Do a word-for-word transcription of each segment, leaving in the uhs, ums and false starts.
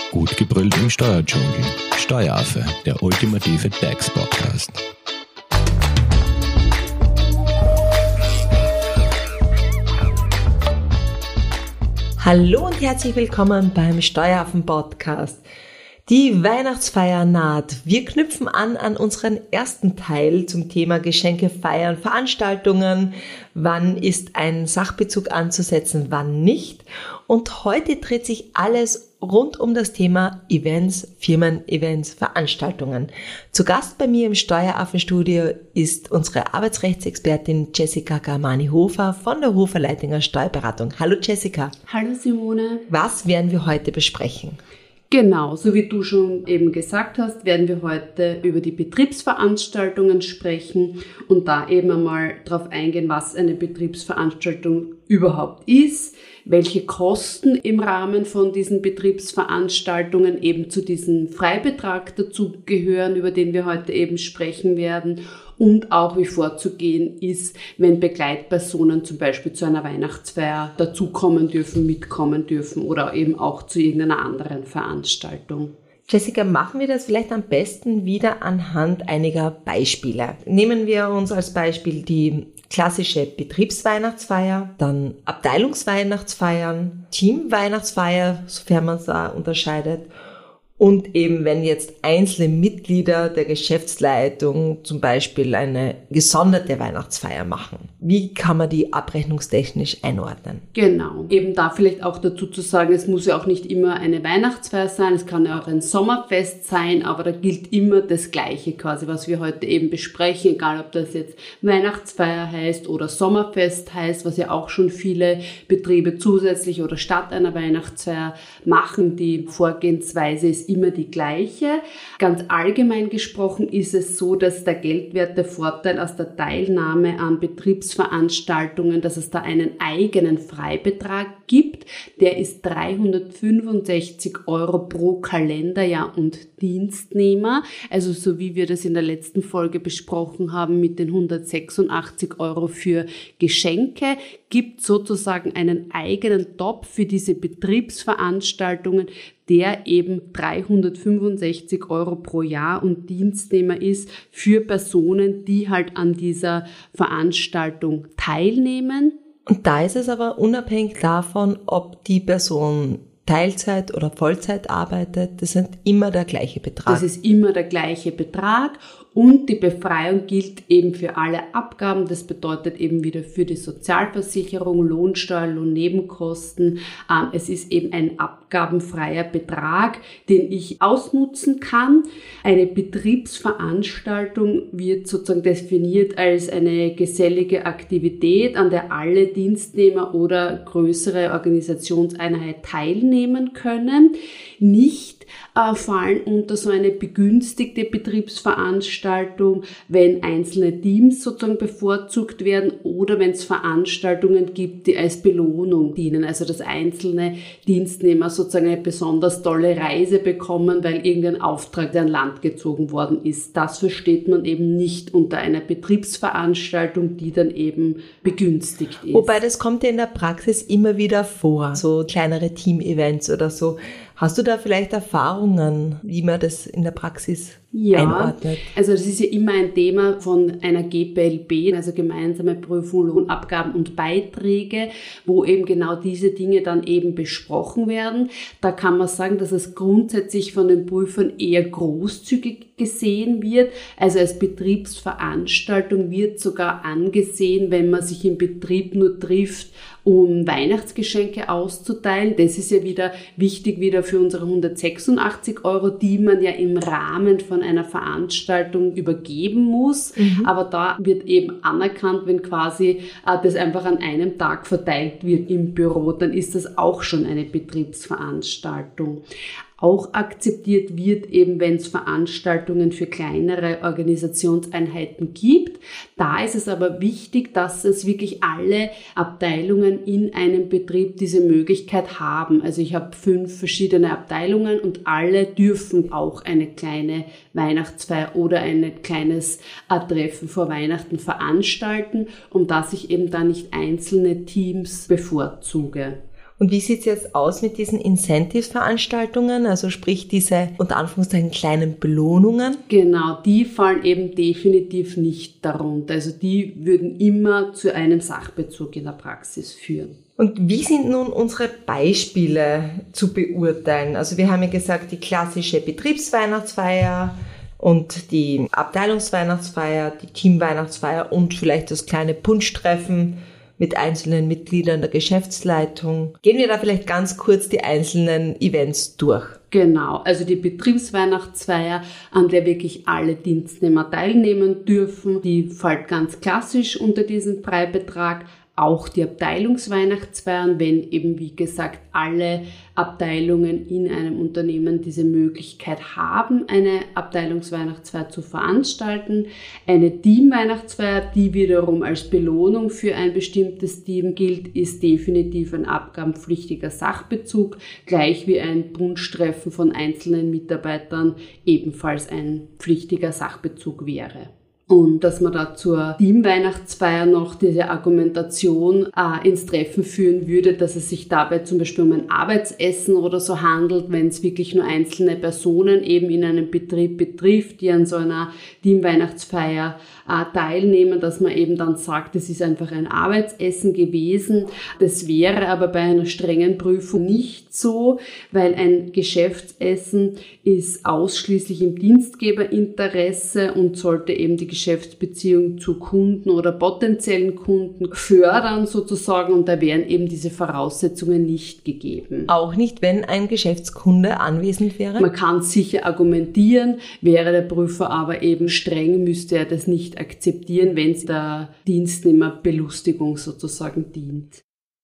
Gut gebrüllt im Steuerdschungel. Steueraffe, der ultimative DAX-Podcast. Hallo und herzlich willkommen beim Steueraffen-Podcast. Die Weihnachtsfeier naht. Wir knüpfen an an unseren ersten Teil zum Thema Geschenke, Feiern, Veranstaltungen. Wann ist ein Sachbezug anzusetzen, wann nicht? Und heute dreht sich alles rund um das Thema Events, Firmen-Events, Veranstaltungen. Zu Gast bei mir im Steueraffenstudio ist unsere Arbeitsrechtsexpertin Jessica Garmani-Hofer von der Hofer Leitinger Steuerberatung. Hallo Jessica. Hallo Simone. Was werden wir heute besprechen? Genau, so wie du schon eben gesagt hast, werden wir heute über die Betriebsveranstaltungen sprechen und da eben einmal darauf eingehen, was eine Betriebsveranstaltung überhaupt ist, welche Kosten im Rahmen von diesen Betriebsveranstaltungen eben zu diesem Freibetrag dazugehören, über den wir heute eben sprechen werden. Und auch wie vorzugehen ist, wenn Begleitpersonen zum Beispiel zu einer Weihnachtsfeier dazukommen dürfen, mitkommen dürfen oder eben auch zu irgendeiner anderen Veranstaltung. Jessica, machen wir das vielleicht am besten wieder anhand einiger Beispiele. Nehmen wir uns als Beispiel die klassische Betriebsweihnachtsfeier, dann Abteilungsweihnachtsfeiern, Teamweihnachtsfeier, sofern man es da unterscheidet. Und eben, wenn jetzt einzelne Mitglieder der Geschäftsleitung zum Beispiel eine gesonderte Weihnachtsfeier machen, wie kann man die abrechnungstechnisch einordnen? Genau. Eben da vielleicht auch dazu zu sagen, es muss ja auch nicht immer eine Weihnachtsfeier sein, es kann ja auch ein Sommerfest sein, aber da gilt immer das Gleiche quasi, was wir heute eben besprechen, egal ob das jetzt Weihnachtsfeier heißt oder Sommerfest heißt, was ja auch schon viele Betriebe zusätzlich oder statt einer Weihnachtsfeier machen. Die Vorgehensweise ist immer die gleiche. Ganz allgemein gesprochen ist es so, dass der geldwerte Vorteil aus der Teilnahme an Betriebsveranstaltungen, dass es da einen eigenen Freibetrag gibt. Der ist dreihundertfünfundsechzig Euro pro Kalenderjahr und Dienstnehmer. Also so wie wir das in der letzten Folge besprochen haben mit den hundertsechsundachtzig Euro für Geschenke, gibt sozusagen einen eigenen Topf für diese Betriebsveranstaltungen, der eben dreihundertfünfundsechzig Euro pro Jahr und Dienstnehmer ist für Personen, die halt an dieser Veranstaltung teilnehmen. Und da ist es aber unabhängig davon, ob die Person Teilzeit oder Vollzeit arbeitet, das ist immer der gleiche Betrag. Das ist immer der gleiche Betrag und die Befreiung gilt eben für alle Abgaben. Das bedeutet eben wieder für die Sozialversicherung, Lohnsteuer, Lohnnebenkosten. Es ist eben ein abgabenfreier Betrag, den ich ausnutzen kann. Eine Betriebsveranstaltung wird sozusagen definiert als eine gesellige Aktivität, an der alle Dienstnehmer oder größere Organisationseinheit teilnehmen können. Nicht äh, fallen unter so eine begünstigte Betriebsveranstaltung, wenn einzelne Teams sozusagen bevorzugt werden oder wenn es Veranstaltungen gibt, die als Belohnung dienen, also dass einzelne Dienstnehmer sozusagen eine besonders tolle Reise bekommen, weil irgendein Auftrag an Land gezogen worden ist. Das versteht man eben nicht unter einer Betriebsveranstaltung, die dann eben begünstigt ist. Wobei das kommt ja in der Praxis immer wieder vor, so kleinere Team-Events oder so. Hast du da vielleicht Erfahrungen, wie man das in der Praxis ja, einordnet? Also das ist ja immer ein Thema von einer G P L B, also gemeinsame Prüfung, Lohnabgaben und Beiträge, wo eben genau diese Dinge dann eben besprochen werden. Da kann man sagen, dass es grundsätzlich von den Prüfern eher großzügig gesehen wird. Also als Betriebsveranstaltung wird sogar angesehen, wenn man sich im Betrieb nur trifft, um Weihnachtsgeschenke auszuteilen. Das ist ja wieder wichtig wieder für unsere hundertsechsundachtzig Euro, die man ja im Rahmen von einer Veranstaltung übergeben muss. Mhm. Aber da wird eben anerkannt, wenn quasi äh, das einfach an einem Tag verteilt wird im Büro, dann ist das auch schon eine Betriebsveranstaltung. Auch akzeptiert wird eben, wenn es Veranstaltungen für kleinere Organisationseinheiten gibt. Da ist es aber wichtig, dass es wirklich alle Abteilungen in einem Betrieb diese Möglichkeit haben. Also ich habe fünf verschiedene Abteilungen und alle dürfen auch eine kleine Weihnachtsfeier oder ein kleines Treffen vor Weihnachten veranstalten, um dass ich eben da nicht einzelne Teams bevorzuge. Und wie sieht's jetzt aus mit diesen Incentives-Veranstaltungen, also sprich diese unter Anführungszeichen kleinen Belohnungen? Genau, die fallen eben definitiv nicht darunter. Also die würden immer zu einem Sachbezug in der Praxis führen. Und wie sind nun unsere Beispiele zu beurteilen? Also wir haben ja gesagt, die klassische Betriebsweihnachtsfeier und die Abteilungsweihnachtsfeier, die Teamweihnachtsfeier und vielleicht das kleine Punschtreffen mit einzelnen Mitgliedern der Geschäftsleitung. Gehen wir da vielleicht ganz kurz die einzelnen Events durch. Genau, also die Betriebsweihnachtsfeier, an der wirklich alle Dienstnehmer teilnehmen dürfen, die fällt ganz klassisch unter diesen Freibetrag. Auch die Abteilungsweihnachtsfeiern, wenn eben, wie gesagt, alle Abteilungen in einem Unternehmen diese Möglichkeit haben, eine Abteilungsweihnachtsfeier zu veranstalten. Eine Teamweihnachtsfeier, die wiederum als Belohnung für ein bestimmtes Team gilt, ist definitiv ein abgabenpflichtiger Sachbezug, gleich wie ein Punschtreffen von einzelnen Mitarbeitern ebenfalls ein pflichtiger Sachbezug wäre. Und dass man da zur Teamweihnachtsfeier noch diese Argumentation äh, ins Treffen führen würde, dass es sich dabei zum Beispiel um ein Arbeitsessen oder so handelt, wenn es wirklich nur einzelne Personen eben in einem Betrieb betrifft, die an so einer Teamweihnachtsfeier äh, teilnehmen, dass man eben dann sagt, es ist einfach ein Arbeitsessen gewesen. Das wäre aber bei einer strengen Prüfung nicht so, weil ein Geschäftsessen ist ausschließlich im Dienstgeberinteresse und sollte eben die Geschäftsbeziehung zu Kunden oder potenziellen Kunden fördern sozusagen, und da wären eben diese Voraussetzungen nicht gegeben. Auch nicht, wenn ein Geschäftskunde anwesend wäre? Man kann sicher argumentieren, wäre der Prüfer aber eben streng, müsste er das nicht akzeptieren, wenn es der Dienstnehmerbelustigung sozusagen dient.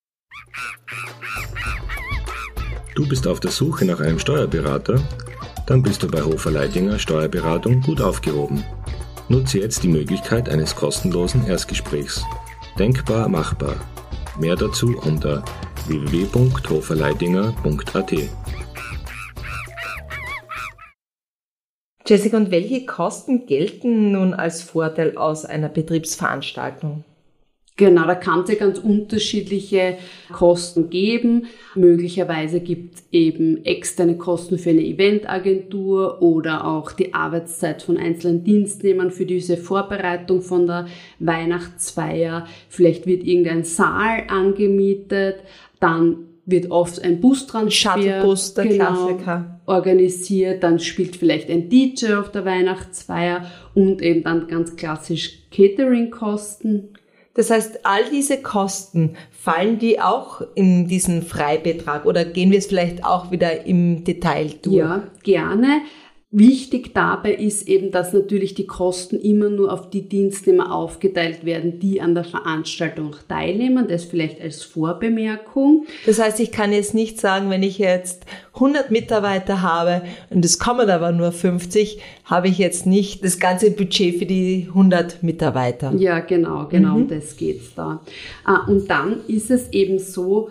Du bist auf der Suche nach einem Steuerberater? Dann bist du bei Hofer Leidinger Steuerberatung gut aufgehoben. Nutze jetzt die Möglichkeit eines kostenlosen Erstgesprächs. Denkbar machbar. Mehr dazu unter w w w punkt hoferleidinger punkt a t. Jessica, und welche Kosten gelten nun als Vorteil aus einer Betriebsveranstaltung? Genau, da kann es ja ganz unterschiedliche Kosten geben. Möglicherweise gibt es eben externe Kosten für eine Eventagentur oder auch die Arbeitszeit von einzelnen Dienstnehmern für diese Vorbereitung von der Weihnachtsfeier. Vielleicht wird irgendein Saal angemietet, dann wird oft ein Bustransfer Shuttlebus, der genau, Klassiker, organisiert, dann spielt vielleicht ein D J auf der Weihnachtsfeier und eben dann ganz klassisch Catering-Kosten. Das heißt, all diese Kosten, fallen die auch in diesen Freibetrag oder gehen wir es vielleicht auch wieder im Detail durch? Ja, gerne. Wichtig dabei ist eben, dass natürlich die Kosten immer nur auf die Dienstnehmer aufgeteilt werden, die an der Veranstaltung teilnehmen. Das vielleicht als Vorbemerkung. Das heißt, ich kann jetzt nicht sagen, wenn ich jetzt hundert Mitarbeiter habe und es kommen aber nur fünfzig, habe ich jetzt nicht das ganze Budget für die hundert Mitarbeiter. Ja, genau, genau, Mhm. um das geht's da. Und dann ist es eben so,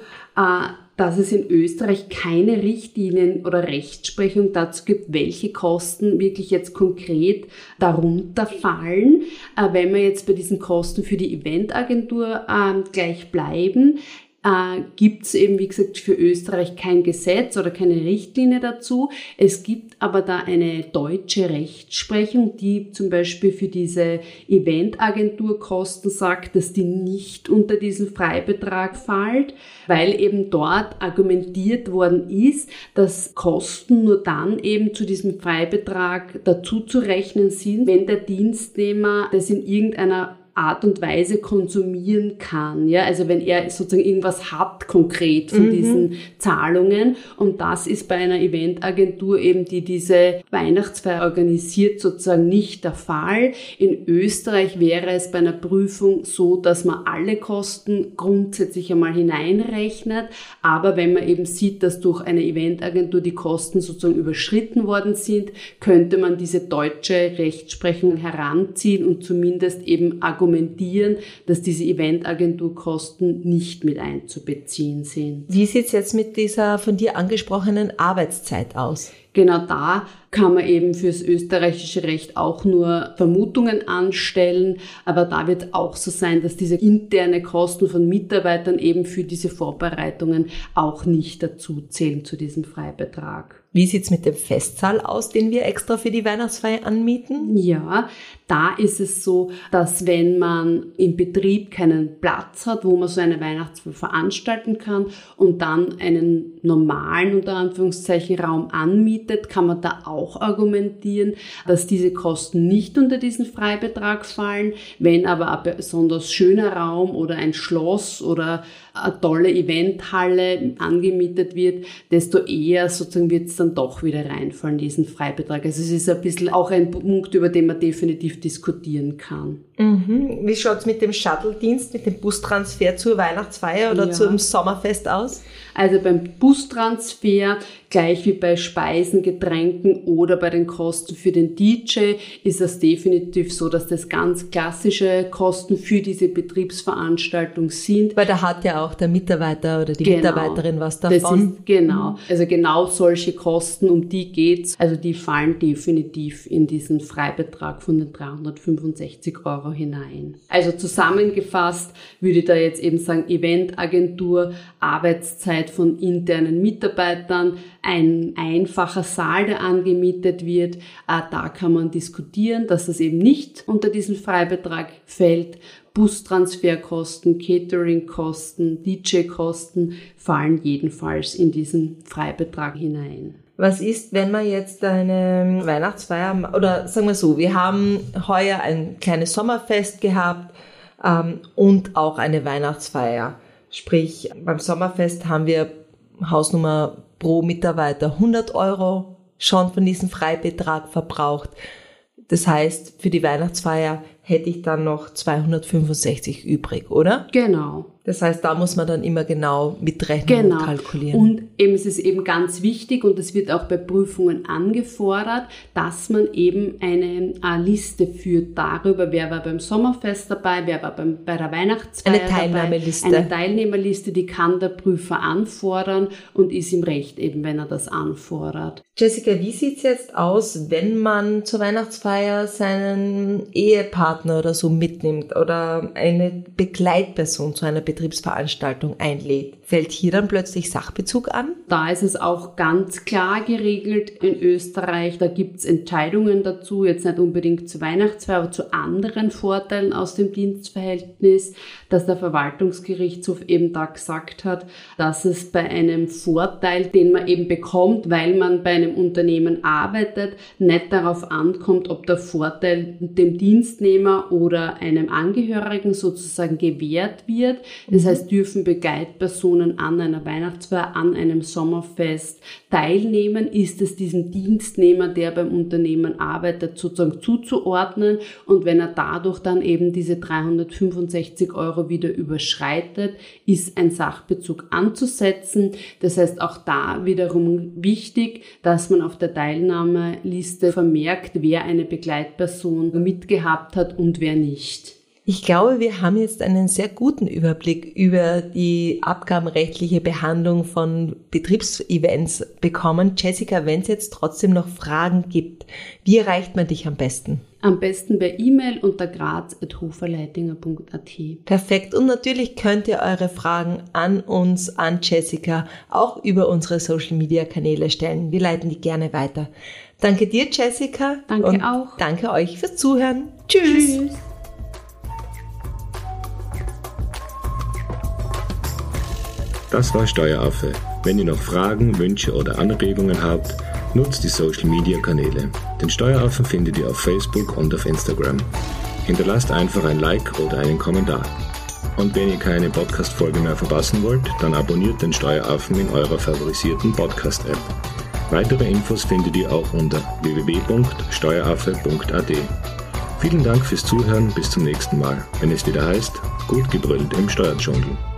dass es in Österreich keine Richtlinien oder Rechtsprechung dazu gibt, welche Kosten wirklich jetzt konkret darunter fallen. Wenn wir jetzt bei diesen Kosten für die Eventagentur gleich bleiben, äh, gibt es eben, wie gesagt, für Österreich kein Gesetz oder keine Richtlinie dazu. Es gibt aber da eine deutsche Rechtsprechung, die zum Beispiel für diese Eventagenturkosten sagt, dass die nicht unter diesen Freibetrag fällt, weil eben dort argumentiert worden ist, dass Kosten nur dann eben zu diesem Freibetrag dazu zu rechnen sind, wenn der Dienstnehmer das in irgendeiner Art und Weise konsumieren kann, ja, also wenn er sozusagen irgendwas hat konkret von mhm. diesen Zahlungen, und das ist bei einer Eventagentur eben, die diese Weihnachtsfeier organisiert, sozusagen nicht der Fall. In Österreich wäre es bei einer Prüfung so, dass man alle Kosten grundsätzlich einmal hineinrechnet, aber wenn man eben sieht, dass durch eine Eventagentur die Kosten sozusagen überschritten worden sind, könnte man diese deutsche Rechtsprechung heranziehen und zumindest eben argumentieren, dass diese Eventagenturkosten nicht mit einzubeziehen sind. Wie sieht es jetzt mit dieser von dir angesprochenen Arbeitszeit aus? genau da kann man eben fürs österreichische Recht auch nur Vermutungen anstellen, aber da wird auch so sein, dass diese interne Kosten von Mitarbeitern eben für diese Vorbereitungen auch nicht dazu zählen zu diesem Freibetrag. Wie sieht's mit dem Festsaal aus, den wir extra für die Weihnachtsfeier anmieten? Ja, da ist es so, dass wenn man im Betrieb keinen Platz hat, wo man so eine Weihnachtsfeier veranstalten kann und dann einen normalen, unter Anführungszeichen, Raum anmietet, kann man da auch argumentieren, dass diese Kosten nicht unter diesen Freibetrag fallen. Wenn aber ein besonders schöner Raum oder ein Schloss oder eine tolle Eventhalle angemietet wird, desto eher sozusagen wird es dann doch wieder reinfallen, diesen Freibetrag. Also es ist ein bisschen auch ein Punkt, über den man definitiv diskutieren kann. Mhm. Wie schaut's mit dem Shuttle-Dienst, mit dem Bustransfer zur Weihnachtsfeier oder ja. zum Sommerfest aus? Also beim Bustransfer, gleich wie bei Speisen, Getränken oder bei den Kosten für den D J, ist es definitiv so, dass das ganz klassische Kosten für diese Betriebsveranstaltung sind. Weil da hat ja auch der Mitarbeiter oder die genau. Mitarbeiterin was davon. Das ist, genau. Also genau solche Kosten, um die geht's. Also die fallen definitiv in diesen Freibetrag von den dreihundertfünfundsechzig Euro hinein. Also zusammengefasst würde ich da jetzt eben sagen, Eventagentur, Arbeitszeit von internen Mitarbeitern, ein einfacher Saal, der angemietet wird. Da kann man diskutieren, dass das eben nicht unter diesen Freibetrag fällt. Bustransferkosten, Cateringkosten, D J-Kosten fallen jedenfalls in diesen Freibetrag hinein. Was ist, wenn man jetzt eine Weihnachtsfeier, oder sagen wir so, wir haben heuer ein kleines Sommerfest gehabt ähm, und auch eine Weihnachtsfeier. Sprich, beim Sommerfest haben wir Hausnummer pro Mitarbeiter hundert Euro schon von diesem Freibetrag verbraucht. Das heißt, für die Weihnachtsfeier hätte ich dann noch zweihundertfünfundsechzig übrig, oder? Genau. Das heißt, da muss man dann immer genau mitrechnen genau. und kalkulieren. Und eben, es ist eben ganz wichtig und es wird auch bei Prüfungen angefordert, dass man eben eine, eine Liste führt darüber, wer war beim Sommerfest dabei, wer war beim, bei der Weihnachtsfeier eine Teilnahmeliste. dabei. Eine Teilnehmerliste, die kann der Prüfer anfordern und ist im Recht eben, wenn er das anfordert. Jessica, wie sieht's jetzt aus, wenn man zur Weihnachtsfeier seinen Ehepartner oder so mitnimmt oder eine Begleitperson zu einer Betriebsveranstaltung einlädt? Fällt hier dann plötzlich Sachbezug an? Da ist es auch ganz klar geregelt in Österreich. Da gibt's Entscheidungen dazu, jetzt nicht unbedingt zur Weihnachtsfeier, aber zu anderen Vorteilen aus dem Dienstverhältnis, dass der Verwaltungsgerichtshof eben da gesagt hat, dass es bei einem Vorteil, den man eben bekommt, weil man bei einem Unternehmen arbeitet, nicht darauf ankommt, ob der Vorteil dem Dienstnehmer oder einem Angehörigen sozusagen gewährt wird. Das heißt, dürfen Begleitpersonen an einer Weihnachtsfeier, an einem Sommerfest teilnehmen, ist es diesem Dienstnehmer, der beim Unternehmen arbeitet, sozusagen zuzuordnen. Und wenn er dadurch dann eben diese dreihundertfünfundsechzig Euro wieder überschreitet, ist ein Sachbezug anzusetzen. Das heißt, auch da wiederum wichtig, dass man auf der Teilnahmeliste vermerkt, wer eine Begleitperson mitgehabt hat und wer nicht. Ich glaube, wir haben jetzt einen sehr guten Überblick über die abgabenrechtliche Behandlung von Betriebsevents bekommen. Jessica, wenn es jetzt trotzdem noch Fragen gibt, wie erreicht man dich am besten? Am besten per E-Mail unter graz at hoferleitinger punkt a t. Perfekt. Und natürlich könnt ihr eure Fragen an uns, an Jessica, auch über unsere Social-Media-Kanäle stellen. Wir leiten die gerne weiter. Danke dir, Jessica. Danke und auch. Danke euch fürs Zuhören. Tschüss. Tschüss. Das war Steueraffe. Wenn ihr noch Fragen, Wünsche oder Anregungen habt, nutzt die Social-Media-Kanäle. Den Steueraffen findet ihr auf Facebook und auf Instagram. Hinterlasst einfach ein Like oder einen Kommentar. Und wenn ihr keine Podcast-Folge mehr verpassen wollt, dann abonniert den Steueraffen in eurer favorisierten Podcast-App. Weitere Infos findet ihr auch unter w w w punkt steueraffe punkt a t. Vielen Dank fürs Zuhören, bis zum nächsten Mal, wenn es wieder heißt, gut gebrüllt im Steuerdschungel.